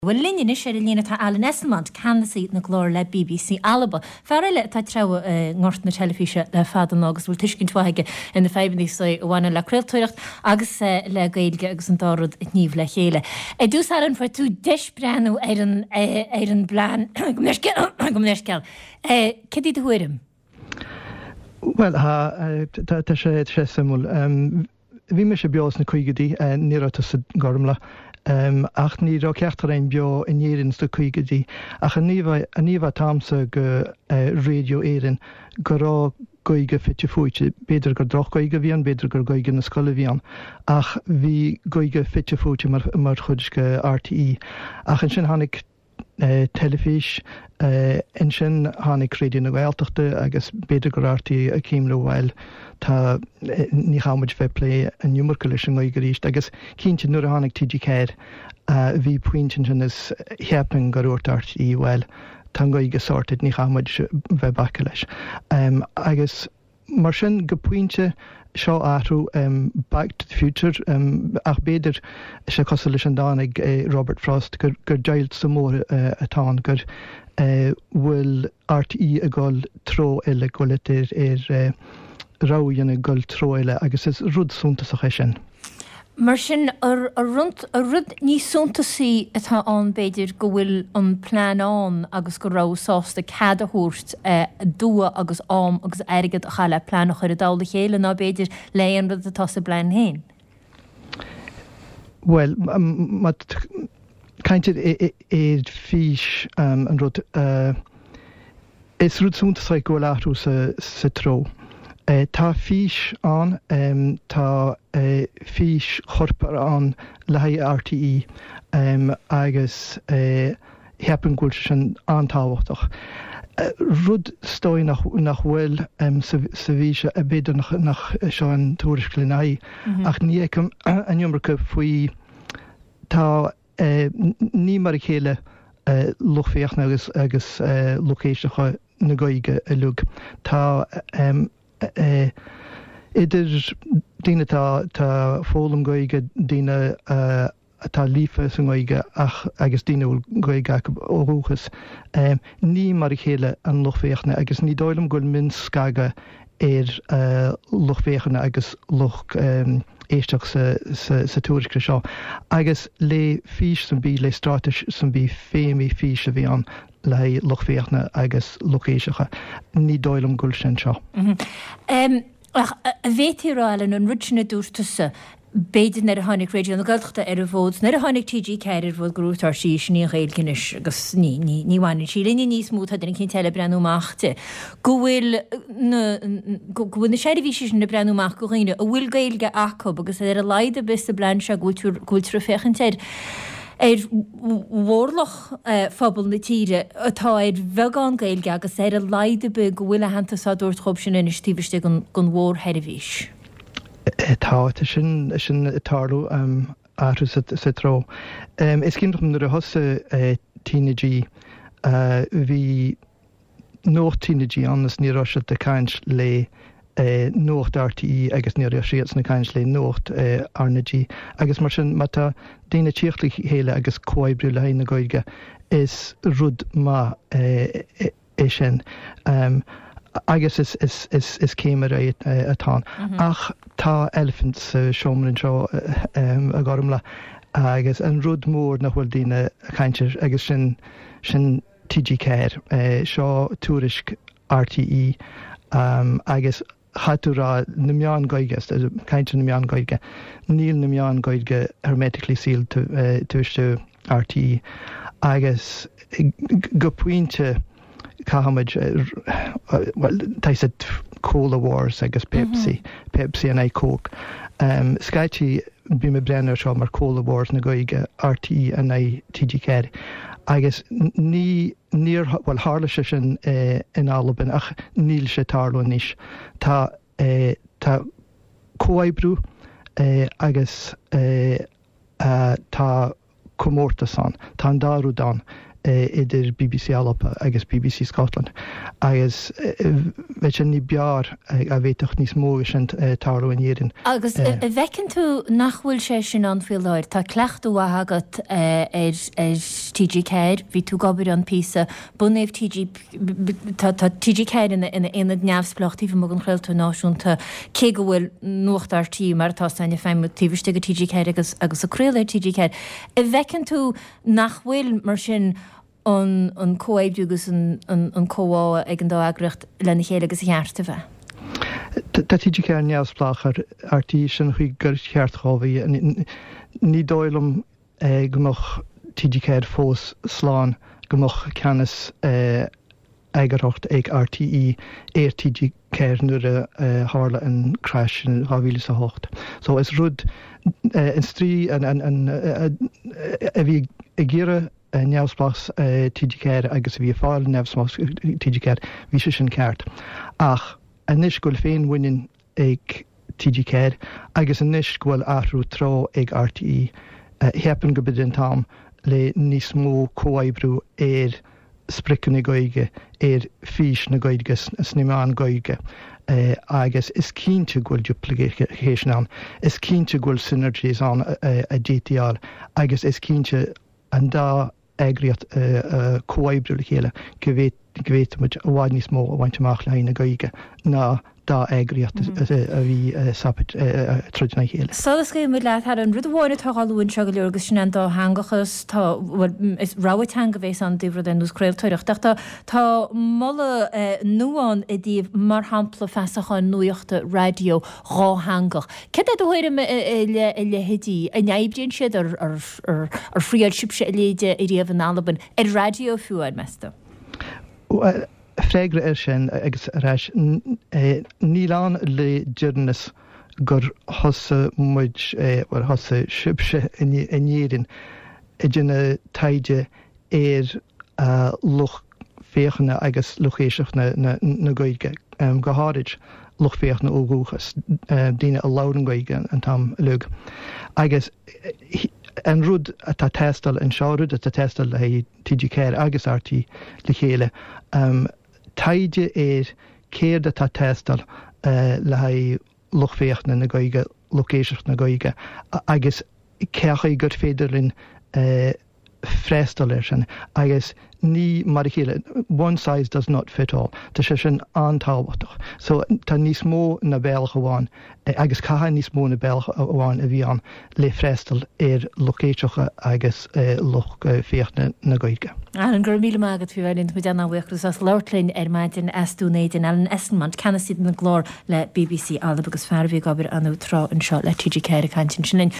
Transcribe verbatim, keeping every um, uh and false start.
Well, Linda is sé lína tá Alan Esselmont canasí na glór le B B C Alba. Fearile tá tre ngort na telefíe le fadan agus bhfuil tuiscin tuaige in na febanní sa bhhaine le creaaltóireacht agus le gailge agus an dárad níomh le chéile. E dús an for tú deis breanú ar an ar an bláán go mnéisceall. Cedí de thuirim? Well, ha tá sé sé simú. Bhí me sé beos na chuigedaí níráta sa gormla. Um, ach ní ra ceachtar ein bio in éirins do chuigedaí ach a níomh tamsa go uh, radio éirin go rá goige fitte fúite beidir gur droch goige bhíon beidir gur goige na scoile bhíon ach bhí goige fitte fúte mar, mar chuidisce R T E ach an sin tháinig uh, telefís uh, in sin tháinig radio na Gaeltachta agus beidir gur R T E a cíimre bhil tá ní chamuid fé lé an nummerca leis an goige ríist agus cínte nuair a tháinig T G Céir a bhí puintin sin is heapin gur úirt R T E bhil tá goige sorted ní chamuid bheith bacha leis. Um, agus mar sin go puinte seo áhrú um, Back to the Future um, ach beidir sé cos leis an dánig uh, Robert Frost gur, gur deilt sa mór uh, atá gur uh, bhfuil R T E a gáil tro eile goiltear ar uh, ráíanna goil tróile agus is rud súntasach é sin. Mar sin ar rud ní súntasaí atá an beidir go bhfuil an plánán agus go rásásta cad a thuirt dua agus am agus airgad a chaile plánach ar a dála chéile ná beidir léon rud atá sa blaen héin. Well, mat caintead é fís an rud is rud súntasaí go láthú sa tró. Uh, tá fís an, um, tá uh, fís chorpar an le R T E um, agus uh, heapan gúil sin antáhachtach. Uh, rud stoi nach, nach bhfuil um, sa, sa bhíse a beidir nach, nach seo an túrisc lenaí mm-hmm. ach ní ag an nummercha faoi tá uh, ní mar chéile uh, luchféochna agus, agus uh, locéistecha na gaige a lug. Tá um, Uh, idir dína tá tá fólam goige dína uh, tá lífa san goige ach agus dína bhfuil goige óúchas um, ní mar chéile an luchféochna agus ní dóilm goil min scaga ar uh, luchféochna agus luch um, éisteach sa, sa, sa túriscre seo agus le fís san bí le stráis san bí féimi fís a bhí an le luchféochna agus luchéisecha ní dóilm gúil sin seo. A bhétíráile an rudsinna dúirtusa beidir na a tháinig radio na Gaeltachta ar a bhód na a tháinig T G Céir ar bhód grútar sí ní réilcinis agus ní bhhaine sí líní níos múta den cinn teile breanúachta. Go bhfuil go bhfuil na séidirhí na breanúach go riine a bhfuil gailge acu agus ar a laide bis a blaen se gúiltra fechantéid. Er mhórlach uh, fphobal na tíre atá ar bheagán gailge agus ar a laide be go bhfuil a hananta sa dúirt chob sin inis tíbiste gon mhór heirihís. Tá sin sin tarú um, áú sa tró. Um, is cin nuair a thosa uh, teenagí uh, bhí nócht teenagí annas ní roiise de caiins le Uh, nócht R T E agus ní siad na caiins le nócht uh, arnagí agus mar sin mata déine tíochtla héile agus coibrú le na goige is rud má uh, é sin um, agus is, is, is, is céimar é uh, atá mm-hmm. ach tá elephants uh, seomrin seo uh, um, a gormla agus an rud mór nach bhfuil díine caiintir agus sin sin T G Céir uh, seo túrisc R T E um, agus chatúrá na meán goige, caiinte na meán goige, níl na meán goige hermetically sealed tuaiste uh, R T E agus go puinte cahamid uh, well, taisa Cola Wars agus Pepsi, mm-hmm. Pepsi and I Coke. Um, Skychi bí me brenner seo mar Cola Wars na goige R T E and I T G Céir. Agus ní níor bhfuil hála se sin uh, in Alban ach níl sé tarlú níos. Tá uh, tá cóibrú uh, agus uh, uh, tá comórta san, tá an dárú dan idir B B C Alapa agus B B C Scotland agus bheit sin ní bear a bhéach níos mó sin tarú in éirin. Agus a bhecinn tú nachhfuil sé sin anfiúláir Tá cleachtú agat ar T G Céir hí tú gabir an písa bunéh T G T G Céir ina ina neamhsplochtíh mo an chréiltú náisiúnta cé go bhfuil nuachtartí mar tá aine féimtíiste go T G Céir agus agus aréir T G Céir. A bhecinn tú nachhfuil mar sin an an cóibúgus an an cóá ag an dá agracht lena chéile agus cheartta bheith. Tá T G Céir neamhsplachar artí sin chuig gur cheartthóbhaí ní dóilm gomach T G Céir fós sláán gomach ceannas agarthacht ag R T E éir T G Céir nuair a hála an crash in two thousand eight. So is rud in strí a bhí a ggéire neamhsplachs T G Céir agus bhí fáil neamhsplachs T G Céir bhí sé sin ceart. Ach anis goil féin bhainn ag T G Céir agus anis goil athrú trá ag R T E heapan go bidin tam le níos mó cóibrú éir spriccan na gaige éir fís na gaige snimeán gaige agus is cínte goil duplication an, is cínte goil synergies an a D T R agus is cínte an dá agriat cóibrú le chéile go bhhéit muid a bháid níos mó a bhaint amach le na gaige ná dá agriat a bhí sapit trúna chéile. Solas go mu leat ar an rud bháinna tágáúin se go leorgus sin an dá hangachas tá is ráid hanga bhééis an dúhra den núscréiltóireach tá tá molla nuáin i dtíobh mar hampla fesacha nuochta radio rá hangach. Ce a dóir le lehidí a neibríonn siad ar fríal sibse a léide i riamh an Alban ar radio fuaid measta. Fréigra ar sin agus reis nílán le dearnas gur thosa muid war thosa sibse in éirin i dtine taide ar luch féchanna agus luchéiseach na gaige go háirid luch féach na ógúchas daine a láran gaige an tam lug. Agus an rud a tá testal an seárud a tá testal le T G Céir agus R T le chéile taide éir céir de tá testal le ha luchféochtna na gaige lucéiseach na gaige agus ceacha gur féidirlinn freistal ar sin agus ní mar chéile one size does not fit all. Tá sé sin antáhachtach. So tá níos mó na béalcha bháin agus caithe níos mó na béalcha bháin a bhí an le freistal ar lucéiseacha agus luch féochtna na gaige. An gur míle mágad fi bhhailinn mu denna bhuiachtas as leirlinn ar maidin estúnéid in Alan Essenmont cena siad na glór le B B C Alba agus fearbhí gabir anú trá an seo le T G Céir a cantin sin.